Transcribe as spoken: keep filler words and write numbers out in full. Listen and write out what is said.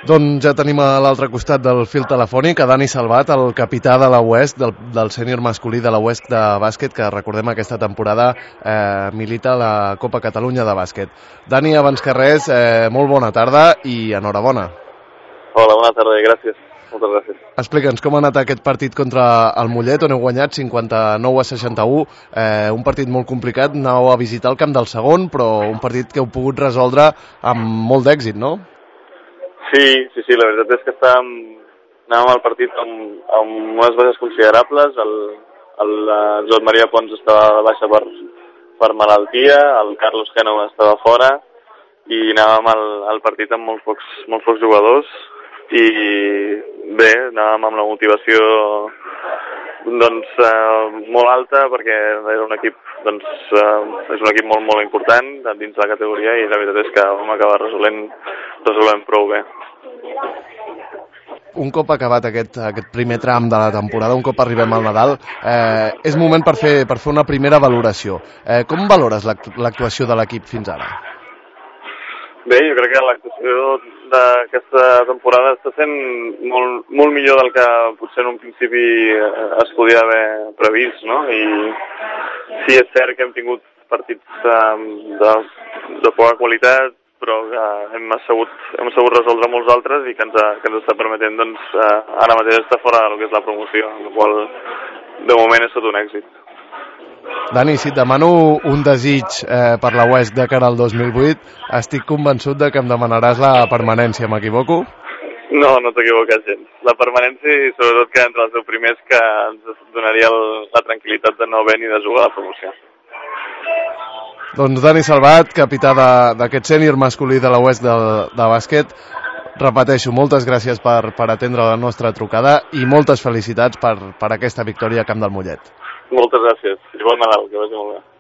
Doncs ja tenim a l'altre costat del fil telefònic a Dani Salvat, el capità de la Oest, del, del sènior masculí de la Oest de bàsquet, que recordem aquesta temporada eh, milita a la Copa Catalunya de bàsquet. Dani, abans que res, eh, molt bona tarda i enhorabona. Hola, bona tarda i gràcies. Moltes gràcies. Explica'ns com ha anat aquest partit contra el Mollet, on heu guanyat cinquanta-nou a seixanta-u, eh, un partit molt complicat, aneu a visitar el camp del segon, però un partit que heu pogut resoldre amb molt d'èxit, no? Sí, sí, sí, la veritat és que estàvem, anàvem al partit amb, amb unes baixes considerables, el, el, el Joan Maria Pons estava de baixa per, per malaltia, el Carlos Génova estava fora i anàvem al, al partit amb molts pocs, molts pocs jugadors i bé, anàvem amb la motivació doncs, eh, molt alta perquè era un equip, doncs, eh, és un equip molt, molt important dins la categoria i la veritat és que vam acabar resolent, resolent prou bé. Un cop acabat aquest, aquest primer tram de la temporada, un cop arribem al Nadal, eh, és moment per fer, per fer una primera valoració. Eh, com valores l'actuació de l'equip fins ara? Bé, jo crec que l'actuació d'aquesta temporada està sent molt, molt millor del que potser en un principi es podia haver previst, no? I sí, és cert que hem tingut partits de, de poca qualitat, però que hem sabut, hem sabut resoldre molts altres i que ens, ha, que ens està permetent doncs, ara mateix estar fora del que és la promoció, el qual de moment és tot un èxit. Dani, si et demano un desig eh, per la Oest de cara al dos mil vuit, estic convençut de que em demanaràs la permanència, m'equivoco? No, no t'equivoques gens. La permanència i sobretot que entre els deu primers que ens donaria el, la tranquil·litat de no haver ni de jugar a la promoció. Doncs Dani Salvat, capità d'aquest sènior masculí de la Oest de, de bàsquet, repeteixo, moltes gràcies per, per atendre la nostra trucada i moltes felicitats per, per aquesta victòria a Camp del Mollet. Moltes gràcies i bon Nadal, que vagi molt bé.